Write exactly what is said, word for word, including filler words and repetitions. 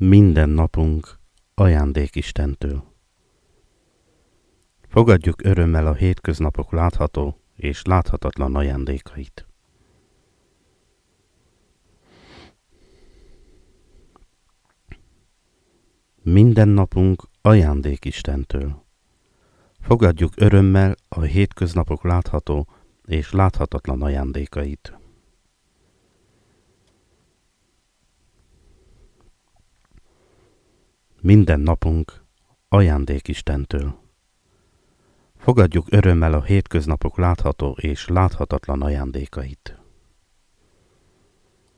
Minden napunk ajándék Istentől. Fogadjuk örömmel a hétköznapok látható és láthatatlan ajándékait. Minden napunk ajándék Istentől. Fogadjuk örömmel a hétköznapok látható és láthatatlan ajándékait. Minden napunk ajándék Istentől. Fogadjuk örömmel a hétköznapok látható és láthatatlan ajándékait.